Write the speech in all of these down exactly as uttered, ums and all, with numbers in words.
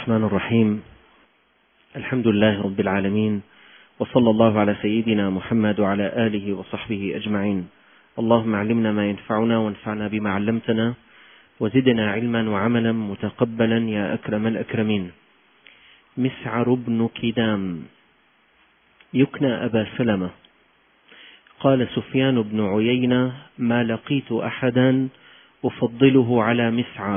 الرحمن الرحيم. الحمد لله رب العالمين، وصلى الله على سيدنا محمد وعلى آله وصحبه أجمعين. اللهم علمنا ما ينفعنا وانفعنا بما علمتنا وزدنا علما وعملا متقبلا يا أكرم الأكرمين. مسعر بن كدام يكنى أبا سلمة. قال سفيان بن عيينة: ما لقيت أحدا أفضله على مسعر.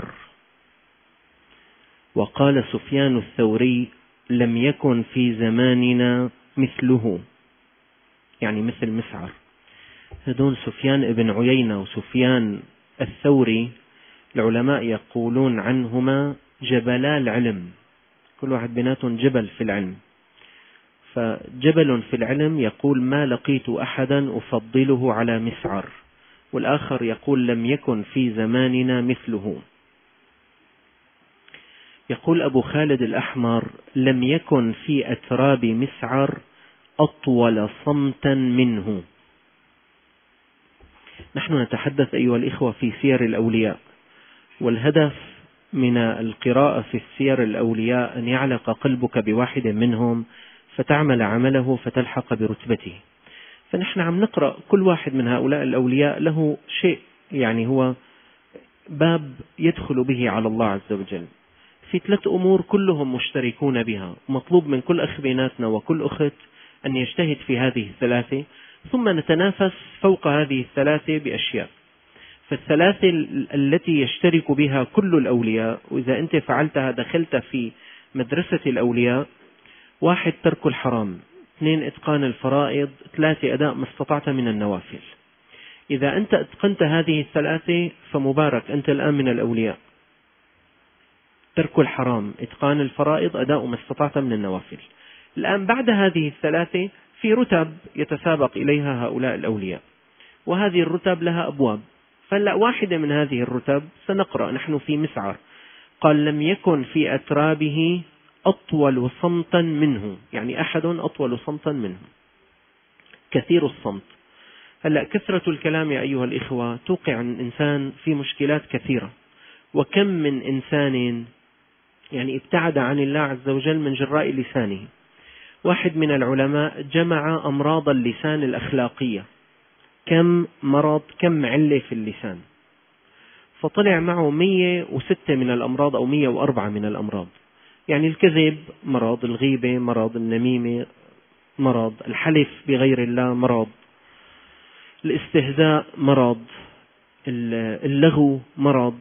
وقال سفيان الثوري: لم يكن في زماننا مثله، يعني مثل مسعر. هذول سفيان بن عيينة وسفيان الثوري العلماء يقولون عنهما جبلا العلم، كل واحد بيناتهم جبل في العلم. فجبل في العلم يقول: ما لقيت أحدا أفضله على مسعر، والآخر يقول: لم يكن في زماننا مثله. يقول أبو خالد الأحمر: لم يكن في أتراب مسعر أطول صمتا منه. نحن نتحدث أيها الإخوة في سير الأولياء، والهدف من القراءة في السير الأولياء أن يعلق قلبك بواحد منهم فتعمل عمله فتلحق برتبته. فنحن عم نقرأ كل واحد من هؤلاء الأولياء له شيء، يعني هو باب يدخل به على الله عز وجل في ثلاث أمور كلهم مشتركون بها. مطلوب من كل أخ بيناتنا وكل أخت أن يجتهد في هذه الثلاثة، ثم نتنافس فوق هذه الثلاثة بأشياء. فالثلاثة التي يشترك بها كل الأولياء، وإذا أنت فعلتها دخلت في مدرسة الأولياء: واحد، ترك الحرام; اثنين، إتقان الفرائض; ثلاثة، أداء ما استطعت من النوافل. إذا أنت أتقنت هذه الثلاثة فمبارك، أنت الآن من الأولياء. ترك الحرام، إتقان الفرائض، أداء ما استطعت من النوافل. الآن بعد هذه الثلاثة في رتب يتسابق إليها هؤلاء الأولياء، وهذه الرتب لها أبواب. فلا واحدة من هذه الرتب سنقرأ نحن في مسعر. قال: لم يكن في أترابه أطول صمتا منه، يعني أحد أطول صمتا منه، كثير الصمت. هلا كثرة الكلام يا أيها الإخوة توقع الإنسان في مشكلات كثيرة. وكم من إنسان يعني ابتعد عن الله عز وجل من جراء لسانه. واحد من العلماء جمع أمراض اللسان الأخلاقية، كم مرض، كم علة في اللسان، فطلع معه مية وستة من الأمراض أو مية وأربعة من الأمراض. يعني الكذب مرض، الغيبة مرض، النميمة مرض، الحلف بغير الله مرض، الاستهزاء مرض، اللغو مرض،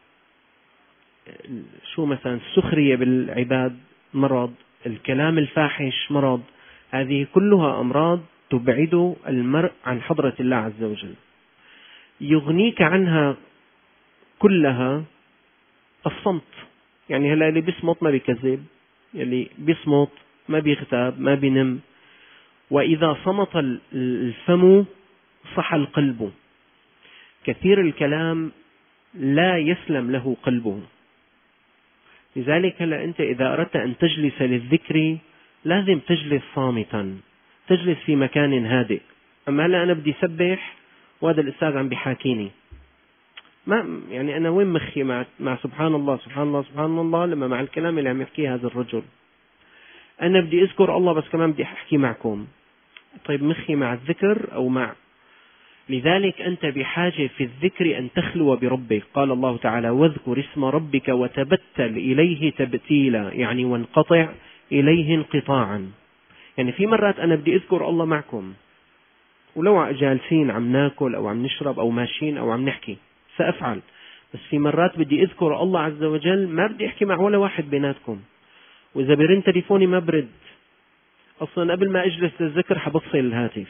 شو مثلا السخرية بالعباد مرض، الكلام الفاحش مرض. هذه كلها أمراض تبعد المرء عن حضرة الله عز وجل. يغنيك عنها كلها الصمت. يعني هلا اللي بيصمت ما بيكذب، اللي بيصمت ما بيغتاب ما بينم. وإذا صمت الفم صح القلب. كثير الكلام لا يسلم له قلبه. لذلك هلا أنت إذا أردت أن تجلس للذكر لازم تجلس صامتا، تجلس في مكان هادئ. أما هلا أنا بدي سبح وهذا الأستاذ عم بيحاكيني، ما يعني أنا وين مخي مع, مع سبحان الله سبحان الله سبحان الله لما مع الكلام اللي عم يحكيه هذا الرجل. أنا بدي أذكر الله بس كمان بدي أحكي معكم. طيب مخي مع الذكر أو مع؟ لذلك أنت بحاجة في الذكر أن تخلو بربك. قال الله تعالى: واذكر اسم ربك وتبتل إليه تبتيلا، يعني وانقطع إليه انقطاعا. يعني في مرات أنا بدي أذكر الله معكم، ولو جالسين عم ناكل أو عم نشرب أو ماشيين أو عم نحكي سأفعل. بس في مرات بدي أذكر الله عز وجل ما بدي أحكي مع ولا واحد بيناتكم، وإذا برن تليفوني ما برد أصلا، قبل ما أجلس للذكر حبصل الهاتف.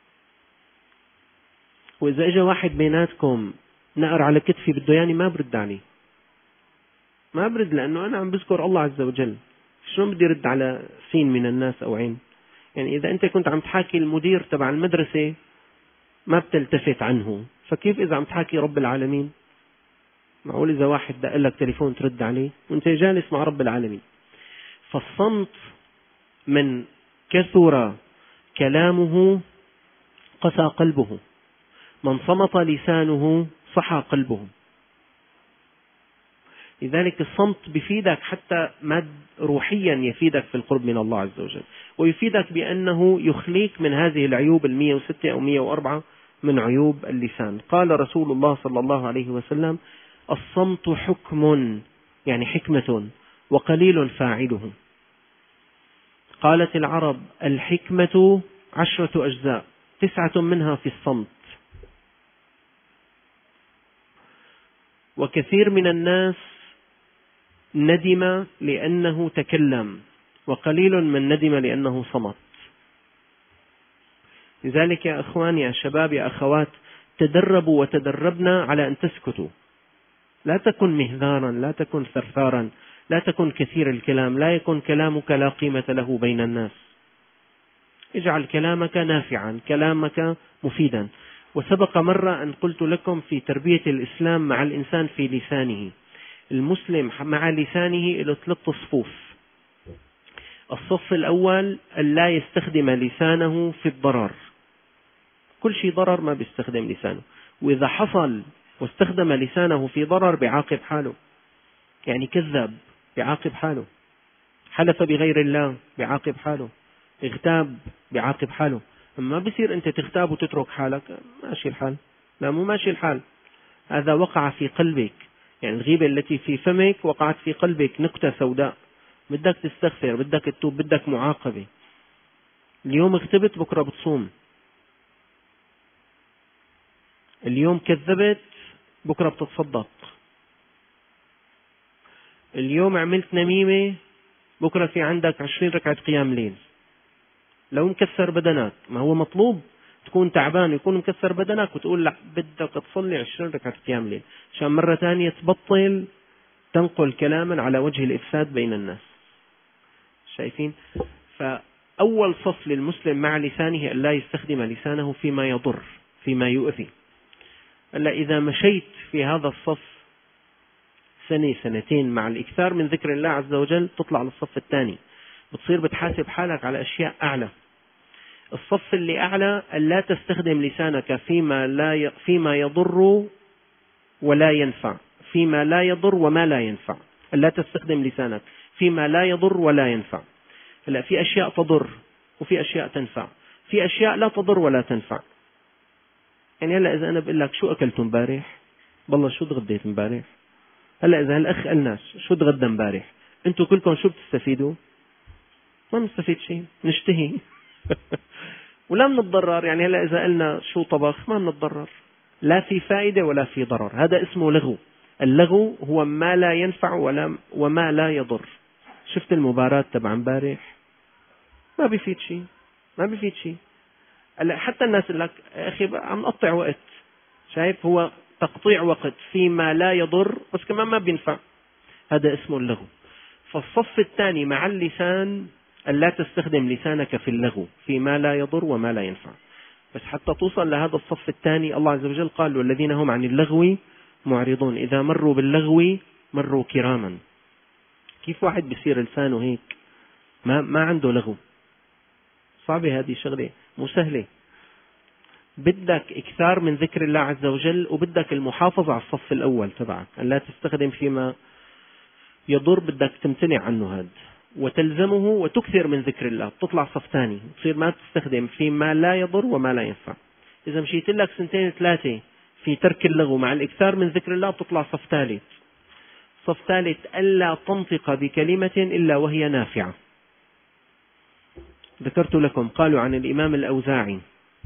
وإذا إجا واحد بيناتكم نقر على كتفي بده يعني ما برد عليه، ما برد، لأنه أنا عم بذكر الله عز وجل. شلون بدي رد على سين من الناس أو عين؟ يعني إذا أنت كنت عم تحاكي المدير تبع المدرسة ما بتلتفت عنه، فكيف إذا عم تحاكي رب العالمين؟ معقول إذا واحد دق لك تليفون ترد عليه وأنت جالس مع رب العالمين؟ فالصمت من كثر كلامه قسى قلبه، من صمت لسانه صحى قلبه. لذلك الصمت بيفيدك حتى ماد روحيا، يفيدك في القرب من الله عز وجل، ويفيدك بأنه يخليك من هذه العيوب المية وستة أو مية وأربعة من عيوب اللسان. قال رسول الله صلى الله عليه وسلم: الصمت حكم، يعني حكمة، وقليل فاعله. قالت العرب: الحكمة عشرة أجزاء، تسعة منها في الصمت. وكثير من الناس ندم لأنه تكلم، وقليل من ندم لأنه صمت. لذلك يا أخوان، يا شباب، يا أخوات، تدربوا وتدربنا على أن تسكتوا. لا تكن مهذارا، لا تكن ثرثارا، لا تكن كثير الكلام، لا يكن كلامك لا قيمة له بين الناس. اجعل كلامك نافعا، كلامك مفيدا. وسبق مرة أن قلت لكم في تربية الإسلام مع الإنسان في لسانه. المسلم مع لسانه له ثلاث صفوف. الصف الأول أن لا يستخدم لسانه في الضرر، كل شيء ضرر ما بيستخدم لسانه، وإذا حصل واستخدم لسانه في ضرر بيعاقب حاله. يعني كذب بيعاقب حاله، حلف بغير الله بيعاقب حاله، اغتاب بيعاقب حاله. أما بصير أنت تغتاب وتترك حالك، ماشي الحال. لا، مو ماشي الحال، هذا وقع في قلبك. يعني الغيبة التي في فمك وقعت في قلبك نقطة سوداء، بدك تستغفر، بدك تتوب، بدك معاقبة. اليوم اغتبت، بكرة بتصوم. اليوم كذبت، بكرة بتتصدق. اليوم عملت نميمة، بكرة في عندك عشرين ركعة قيام ليل. لو مكسر بدنك، ما هو مطلوب تكون تعبان يكون مكسر بدنك وتقول لا بدك تصلي عشرين ركعة قيام ليل، عشان مرة ثانية تبطل تنقل كلاما على وجه الإفساد بين الناس. شايفين؟ فأول صف للمسلم مع لسانه أن لا يستخدم لسانه فيما يضر، فيما يؤذي. ألا إذا مشيت في هذا الصف سنة سنتين مع الإكثار من ذكر الله عز وجل، تطلع للصف الثاني، بتصير بتحاسب حالك على أشياء أعلى. الصف اللي أعلى أن لا تستخدم لسانك فيما لا ي... فيما يضر ولا ينفع، فيما لا يضر وما لا ينفع. أن لا تستخدم لسانك فيما لا يضر ولا ينفع. هلا في أشياء تضر وفي أشياء تنفع، في أشياء لا تضر ولا تنفع. يعني هلا إذا أنا بقول لك شو أكلت امبارح، والله شو تغديت امبارح. هلا إذا هالأخ قالناش شو تغدى امبارح، أنتوا كلكم شو بتستفيدوا؟ ما بنستفيد شيء، نشتهي ولا بنتضرر. يعني هلا إذا قلنا شو طبخ، ما بنتضرر، لا في فائدة ولا في ضرر. هذا اسمه لغو. اللغو هو ما لا ينفع ولا وما لا يضر. شفت المباراة تبع امبارح، ما بيفيد شيء، ما بيفيد شيء. هلا حتى الناس اللي لك يا أخي عم نقطع وقت، شايف؟ هو تقطيع وقت فيما لا يضر بس كمان ما بينفع، هذا اسمه اللغو. فالصف الثاني مع اللسان أن لا تستخدم لسانك في اللغو فيما لا يضر وما لا ينفع. بس حتى توصل لهذا الصف الثاني الله عز وجل قال: والذين هم عن اللغو معرضون، إذا مروا باللغو مروا كراما. كيف واحد بيصير لسانه هيك ما ما عنده لغو؟ صعبة هذه شغلة، مو سهلة. بدك إكثار من ذكر الله عز وجل، وبدك المحافظة على الصف الأول تبعك، أن لا تستخدم فيما يضر، بدك تمتنع عنه هذا وتلزمه وتكثر من ذكر الله. تطلع صف ثاني، تصير ما تستخدم فيما لا يضر وما لا ينفع. إذا مشيت لك سنتين ثلاثة في ترك اللغو مع الإكثار من ذكر الله، تطلع صف ثالث. صف ثالث ألا تنطق بكلمة إلا وهي نافعة. ذكرت لكم قالوا عن الإمام الأوزاعي: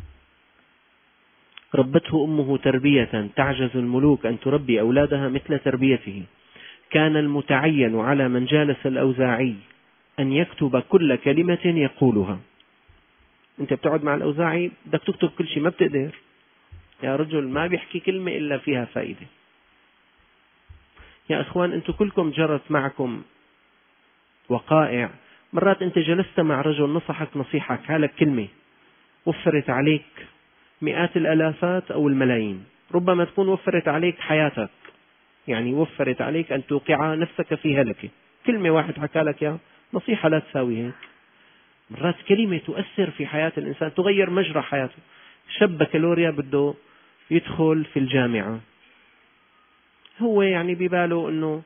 ربته أمه تربية تعجز الملوك أن تربي أولادها مثل تربيته. كان المتعين على من جالس الأوزاعي أن يكتب كل كلمة يقولها. أنت بتقعد مع الأوزاعي بدك تكتب كل شيء، ما بتقدر يا رجل، ما بيحكي كلمة إلا فيها فائدة. يا أخوان، أنتم كلكم جرت معكم وقائع، مرات أنت جلست مع رجل نصحك نصيحة، قالك كلمة وفرت عليك مئات الآلافات أو الملايين، ربما تكون وفرت عليك حياتك، يعني وفرت عليك أن توقع نفسك في هلكة. كلمة واحد حكى لك يا نصيحة لا تساوي هيك. مرات كلمة تؤثر في حياة الإنسان، تغير مجرى حياته. شاب بكالوريا بده يدخل في الجامعة، هو يعني بباله أنه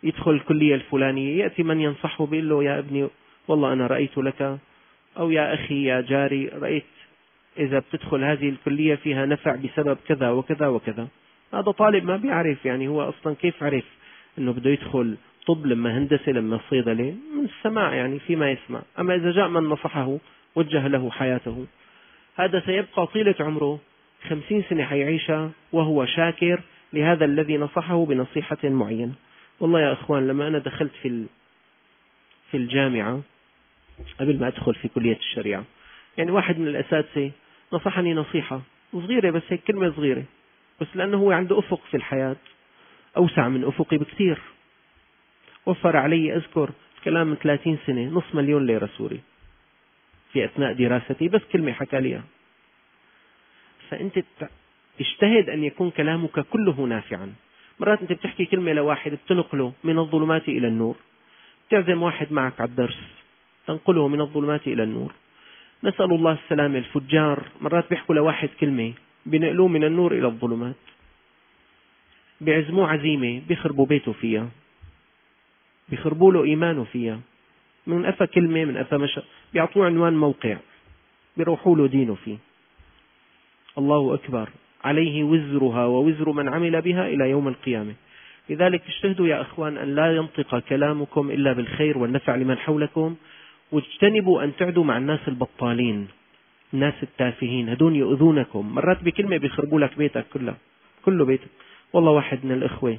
يدخل الكلية الفلانية، يأتي من ينصحه بيقول له يا ابني والله أنا رأيت لك، أو يا أخي يا جاري رأيت إذا بتدخل هذه الكلية فيها نفع بسبب كذا وكذا وكذا. هذا طالب ما بيعرف، يعني هو أصلا كيف عرف أنه بده يدخل طب لما هندسة لما صيدلة؟ من السماع يعني فيما يسمع. أما إذا جاء من نصحه وجه له حياته، هذا سيبقى طيلة عمره خمسين سنة حيعيشها وهو شاكر لهذا الذي نصحه بنصيحة معينة. والله يا أخوان لما أنا دخلت في في الجامعة قبل ما أدخل في كلية الشريعة، يعني واحد من الأساتذة نصحني نصيحة صغيرة، بس هيك كلمة صغيرة، بس لأنه هو عنده أفق في الحياة أوسع من أفقي بكثير، وفر علي أذكر كلام من ثلاثين سنة نصف مليون ليرة سوري في أثناء دراستي، بس كلمة حكى ليها. فأنت اجتهد أن يكون كلامك كله نافعا. مرات أنت بتحكي كلمة لواحد بتنقله من الظلمات إلى النور، تعزم واحد معك على الدرس تنقله من الظلمات إلى النور. نسأل الله السلامة. الفجار مرات بيحكوا لواحد كلمة بينقلوه من النور إلى الظلمات، بيعزموه عزيمة بيخربوا بيته فيها، بيخربوا له إيمانه فيها، من أفا كلمة من أفا مشى بيعطوه عنوان موقع بيروحوا له دينه فيه. الله أكبر، عليه وزرها ووزر من عمل بها إلى يوم القيامة. لذلك اجتهدوا يا أخوان أن لا ينطق كلامكم إلا بالخير والنفع لمن حولكم، واجتنبوا أن تعدوا مع الناس البطالين، الناس التافهين، هدون يؤذونكم. مرات بكلمة بيخربوا لك بيتك كله كله بيتك. والله واحد من الإخوة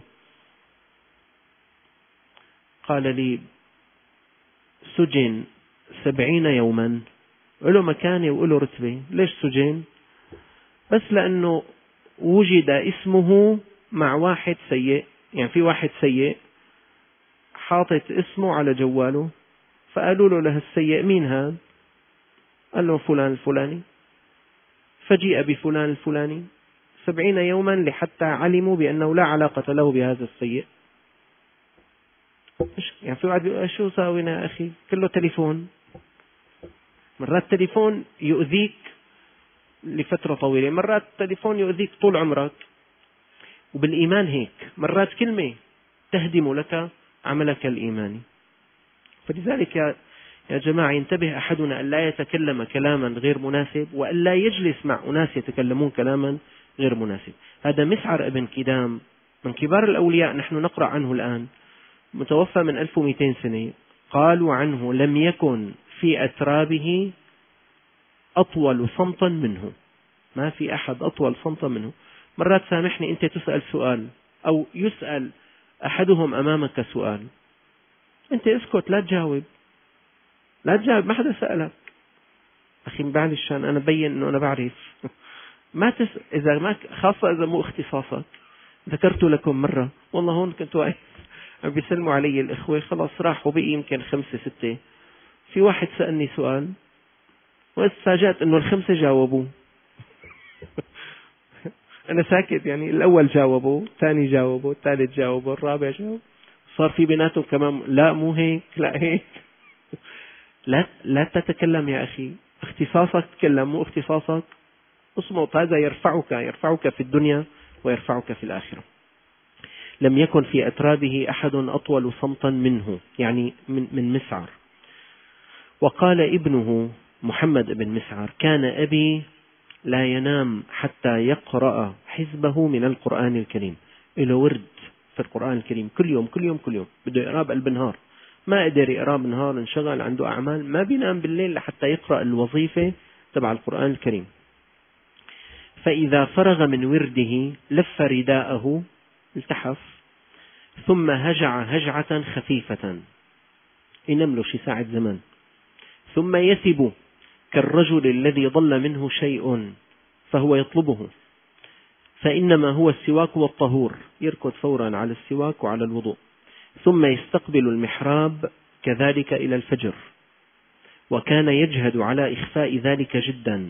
قال لي سجن سبعين يوما، له مكانة وله رتبة. ليش سجن؟ بس لأنه وجد اسمه مع واحد سيء، يعني في واحد سيء حاطط اسمه على جواله، فقالوا له له السيء مين هذا؟ قال له فلان الفلاني، فجيء بفلان الفلاني سبعين يوما لحتى علموا بأنه لا علاقة له بهذا السيء. يعني في واحد بيقول شو ساوينا يا أخي؟ كله تليفون. مرات تليفون يؤذيك لفترة طويلة، مرات تليفون يؤذيك طول عمرك. وبالإيمان هيك، مرات كلمة تهدم لك عملك الإيماني. فلذلك يا يا جماعة ينتبه أحدنا أن لا يتكلم كلاما غير مناسب، وأن لا يجلس مع أناس يتكلمون كلاما غير مناسب. هذا مسعر ابن كدام من كبار الأولياء، نحن نقرأ عنه الآن، متوفى من ألف ومئتين سنة. قالوا عنه لم يكن في أترابه أطول صمتا منه، ما في أحد أطول صمتا منه. مرات سامحني أنت تسأل سؤال أو يسأل أحدهم أمامك سؤال، أنت اسكت لا تجاوب، لا تجاوب، ما حدا سألك. أخي معلش أنا بين أنه أنا بعرف ما تس... إذا ما خاصة إذا مو اختصاصك. ذكرت لكم مرة والله هون كنت واقف بيسلموا علي الإخوة، خلاص راحوا بقي يمكن خمسة ستة، في واحد سألني سؤال واتفاجأت أنه الخمسة جاوبوا أنا ساكت، يعني الأول جاوبوا، الثاني جاوبوا، الثالث جاوبوا، الرابع جاوب، صار في بيناتهم كمان لا مو هيك لا هيك. لا لا تتكلم يا أخي، اختصاصك تكلم، مو اختصاصك اصمت. هذا يرفعك يرفعك في الدنيا ويرفعك في الآخرة. لم يكن في أترابه أحد أطول صمتا منه، يعني من, من مسعر. وقال ابنه محمد بن مسعر كان أبي لا ينام حتى يقرأ حزبه من القرآن الكريم. له ورد في القرآن الكريم كل يوم كل يوم كل يوم، بده يقرأ بقلب النهار، ما قدر يقرأ بالنهار انشغل عنده أعمال، ما بينام بالليل لحتى يقرأ الوظيفة تبع القرآن الكريم. فإذا فرغ من ورده لف رداءه التحف، ثم هجع هجعة خفيفة، ينام له شي ساعة زمان، ثم يثب كالرجل الذي ضل منه شيء فهو يطلبه، فإنما هو السواك والطهور، يركض فورا على السواك وعلى الوضوء، ثم يستقبل المحراب كذلك إلى الفجر، وكان يجهد على إخفاء ذلك جدا.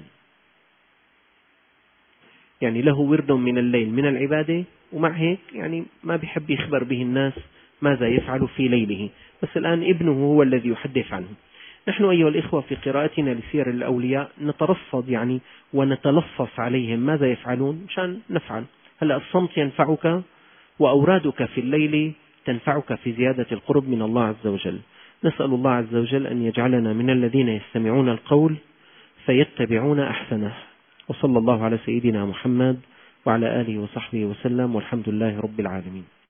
يعني له ورد من الليل من العبادة، ومع هيك يعني ما بيحب يخبر به الناس ماذا يفعل في ليله. بس الآن ابنه هو الذي يحدث عنه. نحن أيها الإخوة في قراءتنا لسير الأولياء نترصد يعني ونتلصص عليهم ماذا يفعلون مشان نفعل. هلأ الصمت ينفعك، وأورادك في الليل تنفعك في زيادة القرب من الله عز وجل. نسأل الله عز وجل أن يجعلنا من الذين يستمعون القول فيتبعون أحسنه. وصلى الله على سيدنا محمد وعلى آله وصحبه وسلم، والحمد لله رب العالمين.